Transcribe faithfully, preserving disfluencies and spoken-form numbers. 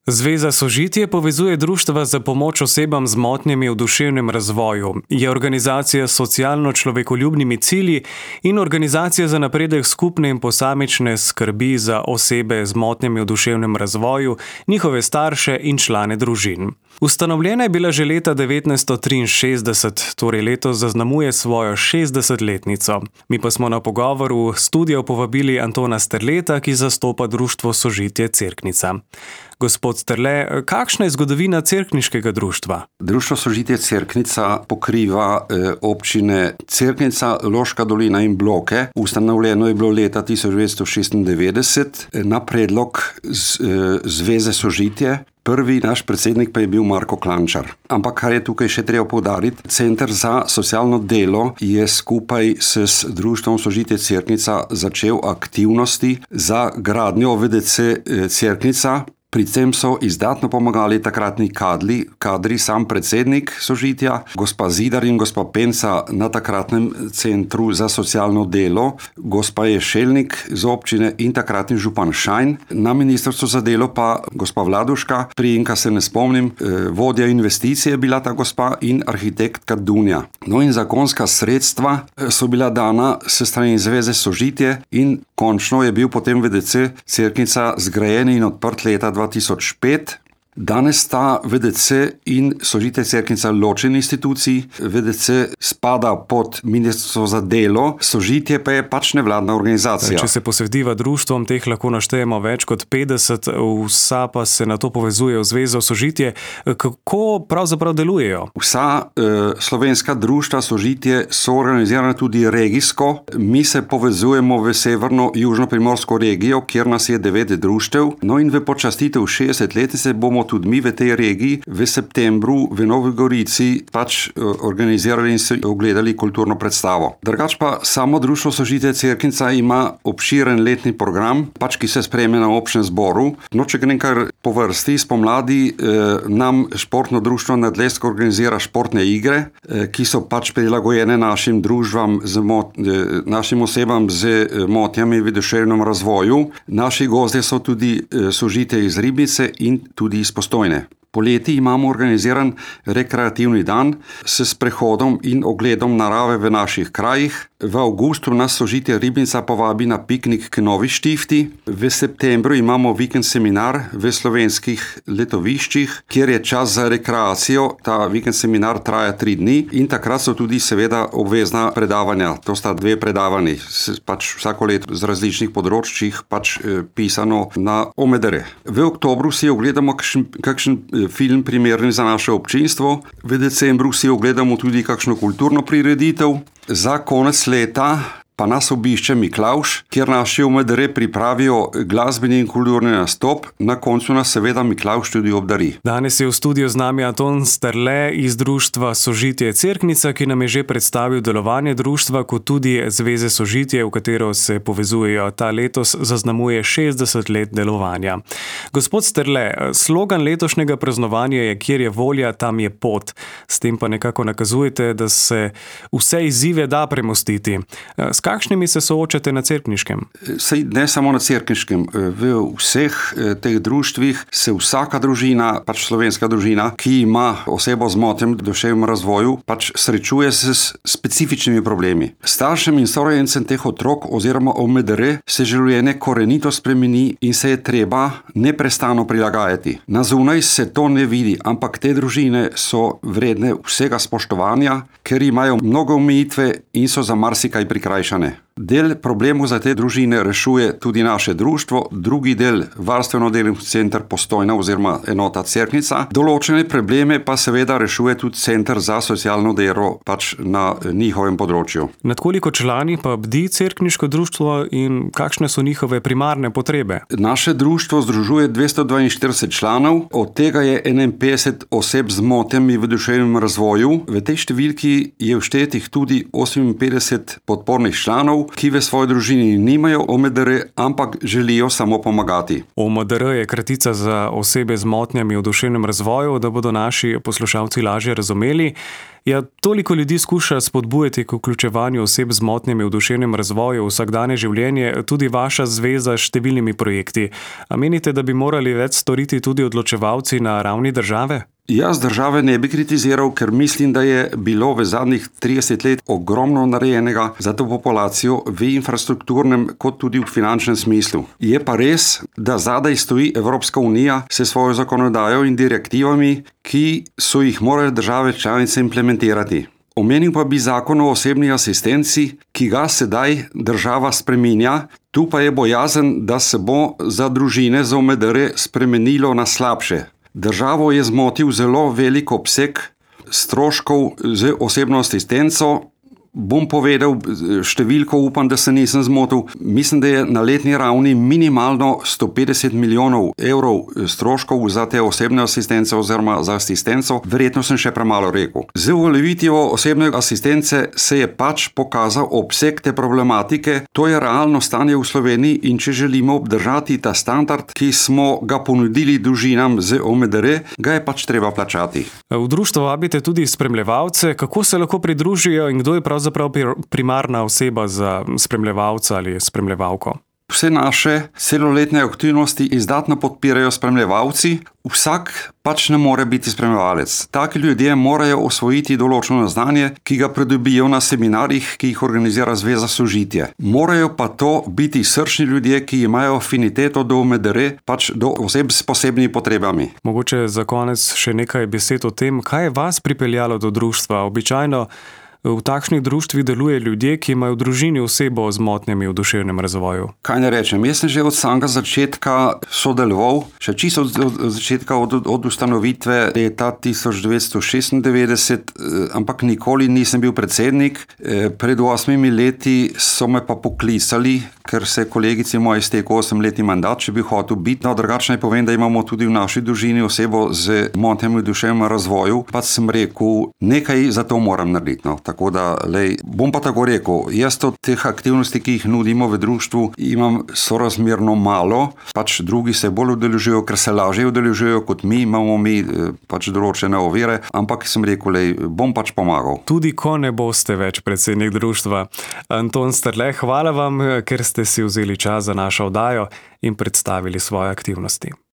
Zveza Sožitje povezuje društva za pomoč osebam z motnjami v duševnem razvoju, je organizacija s socialno-človekoljubnimi cilji in organizacija za napredek skupne in posamične skrbi za osebe z motnjami v duševnem razvoju, njihove starše in člane družin. Ustanovljena je bila že leta devetnajststo triinšestdeset, torej letos zaznamuje svojo šestdesetletnico. Mi pa smo na pogovor v studio povabili Antona Sterleta, ki zastopa društvo Sožitje Cerknica. Gospod Sterle, kakšna je zgodovina cerkniškega društva? Društvo Sožitje Cerknica pokriva eh, občine Cerknica, Loška dolina in Bloke. Ustanovljeno je bilo leta tisoč devetsto šestindevetdeset na predlog z, eh, Zveze Sožitje. Prvi naš predsednik pa je bil Marko Klančar. Ampak kar je tukaj še treba poudariti, Center za socialno delo je skupaj s društvom Sožitje Cerknica začel aktivnosti za gradnjo V D C Cerknica. Pri tem so izdatno pomagali takratni kadri, kadri sam predsednik Sožitja, gospa Zidar in gospa Penca na takratnem Centru za socialno delo, gospa Ješelnik z občine in takratni župan Šajn. Na ministrstvu za delo pa gospa Vladuška, priimka se ne spomnim, vodja investicije je bila ta gospa in arhitektka Dunja. No in zakonska sredstva so bila dana s strani Zveze Sožitje in končno je bil potem V D C Cerknica zgrajen in odprt leta dva tisoč pet. Danes sta V D C in Sožitje Cerknica ločeni instituciji. V D C spada pod ministrstvo za delo, Sožitje pa je pač nevladna organizacija. Če se posvetiva društvom, teh lahko naštejemo več kot petdeset, vsa pa se na to povezuje v Zvezo Sožitje. Kako pravzaprav delujejo? Vsa eh, slovenska društva Sožitje so organizirana tudi regijsko. Mi se povezujemo v severno-južno-primorsko regijo, kjer nas je devet društev. No in v počastitev šestdesetletnice bomo tudi mi v tej regiji v septembru v Novi Gorici pač organizirali in se ogledali kulturno predstavo. Drugač pa samo društvo Sožitje Cerknica ima obširen letni program, pač ki se sprejme na občnem zboru. No, če grem kar po vrsti, spomladi eh, nam športno društvo Nadlesko organizira športne igre, eh, ki so pač prilagojene našim družbam, z mot, eh, našim osebam z motnjami v duševnem razvoju. Naši gozdje so tudi eh, Sožitje iz Ribnice in tudi iz Postojne. Poleti imamo organiziran rekreativni dan s sprehodom in ogledom narave v naših krajih. V avgustu nas Sožitje Ribnica povabi na piknik k Novi Štifti. V septembru imamo vikend seminar v slovenskih letoviščih, kjer je čas za rekreacijo. Ta vikend seminar traja tri dni in takrat so tudi seveda obvezna predavanja. To sta dve predavanji, pač vsako leto z različnih področjih, pač eh, pisano na O M D R. V oktobru si ogledamo kakšen, kakšen film primeren za naše občinstvo. V decembru si ogledamo tudi kakšno kulturno prireditev. Za konec leta pa nas obišče Miklavž, kjer naši O M D R pripravijo glasbeni in kulturni nastop. Na koncu nas seveda Miklavž tudi obdari. Danes je v studiu z nami Anton Sterle iz društva Sožitje Cerknica, ki nam je že predstavil delovanje društva, kot tudi Zveze Sožitje, v katero se povezujejo. Ta letos zaznamuje šestdeset let delovanja. Gospod Sterle, slogan letošnjega praznovanja je Kjer je volja, tam je pot. S tem pa nekako nakazujete, da se vse izzive da premostiti. S kakšnimi se soočate na Cerkniškem? Sej ne samo na Cerkniškem. V vseh teh društvih se vsaka družina, pač slovenska družina, ki ima osebo z motnjami v duševnem razvoju, pač srečuje se s specifičnimi problemi. Staršem in sorojencem teh otrok oziroma O M D R se življenje korenito spremeni in se je treba neprestano prilagajati. Na zunaj se to ne vidi, ampak te družine so vredne vsega spoštovanja, ker imajo mnogo omejitve in so za marsikaj prikrajšane. Del problemov za te družine rešuje tudi naše društvo, drugi del varstveno-delni center Postojna oziroma enota Cerknica. Določene probleme pa seveda rešuje tudi Center za socialno delo pač na njihovem področju. Nad koliko člani pa bdi cerkniško društvo in kakšne so njihove primarne potrebe? Naše društvo združuje dvesto dvainštirideset članov, od tega je enainpetdeset oseb z motnjami v duševnem razvoju. V tej številki je vštetih tudi oseminpetdeset podpornih članov, ki v svoji družini nimajo O M D R, ampak želijo samo pomagati. O M D R je kratica za osebe z motnjami v duševnem razvoju, da bodo naši poslušalci lažje razumeli. Ja, toliko ljudi skuša spodbujati k vključevanju oseb z motnjami v duševnem razvoju v vsakdanje življenje, tudi vaša zveza s številnimi projekti. A menite, da bi morali več storiti tudi odločevalci na ravni države? Jaz države ne bi kritiziral, ker mislim, da je bilo v zadnjih trideset let ogromno narejenega za to populacijo v infrastrukturnem kot tudi v finančnem smislu. Je pa res, da zadaj stoji Evropska unija s svojo zakonodajo in direktivami, ki so jih morale države članice implementirati. Omenil pa bi zakon o osebni asistenci, ki ga sedaj država spreminja, tu pa je bojazen, da se bo za družine z O M D R spremenilo na slabše. Državo je zmotil zelo velik obseg stroškov z osebno asistenco. Bom povedal številko, upam, da se nisem zmotil. Mislim, da je na letni ravni minimalno sto petdeset milijonov evrov stroškov za te osebne asistence oziroma za asistenco. Verjetno sem še premalo rekel. Z uveljavitvijo osebne asistence se je pač pokazal obseg te problematike. To je realno stanje v Sloveniji in če želimo obdržati ta standard, ki smo ga ponudili družinam z O M D R, ga je pač treba plačati. V društvo vabite tudi spremljevalce. Kako se lahko pridružijo in kdo je pravzaprav primarna oseba za spremljevalca ali spremljevalko? Vse naše celoletne aktivnosti izdatno podpirajo spremljevalci, vsak pač ne more biti spremljevalec. Taki ljudje morajo osvojiti določeno znanje, ki ga pridobijo na seminarjih, ki jih organizira Zveza Sožitje. Morajo pa to biti srčni ljudje, ki imajo afiniteto do O M D R, pač do oseb s posebnimi potrebami. Mogoče za konec še nekaj besed o tem, kaj je vas pripeljalo do društva. Običajno v takšnih društvih deluje ljudje, ki imajo v družini osebo z motnjami v duševnem razvoju. Kaj ne rečem, jaz sem že od samega začetka sodeloval, še čisto od, od začetka od, od ustanovitve leta tisoč devetsto šestindevetdeset, ampak nikoli nisem bil predsednik. Pred osmimi leti so me pa poklicali, ker se kolegici moji iztekel osem letni mandat, če bi hotel biti. No, drugače naj povem, da imamo tudi v naši družini osebo z motnjami v duševnem razvoju, pa sem rekel, nekaj za to moram narediti. No. Tako da, lej, bom pa tako rekel, jaz od teh aktivnosti, ki jih nudimo v društvu, imam sorazmerno malo, pač drugi se bolj udeležujejo, ker se lažje udeležujejo kot mi, imamo mi pač določene ovire, ampak sem rekel, lej, bom pač pomagal. Tudi ko ne boste več predsednik društva. Anton Strle, hvala vam, ker ste si vzeli čas za našo oddajo in predstavili svoje aktivnosti.